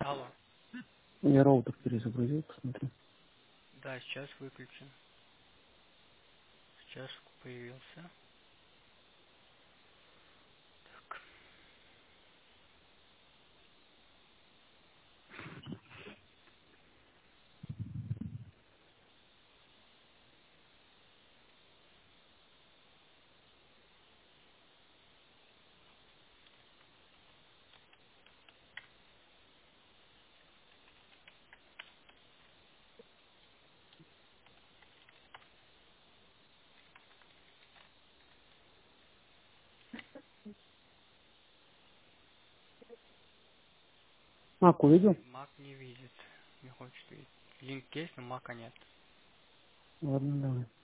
Алло. Я роутер перезагрузил, посмотри. Да, сейчас выключен. Сейчас появился. Так. Мак увидел? Мак не видит. Не хочет видеть. Линк есть, но мака нет. Ладно, давай.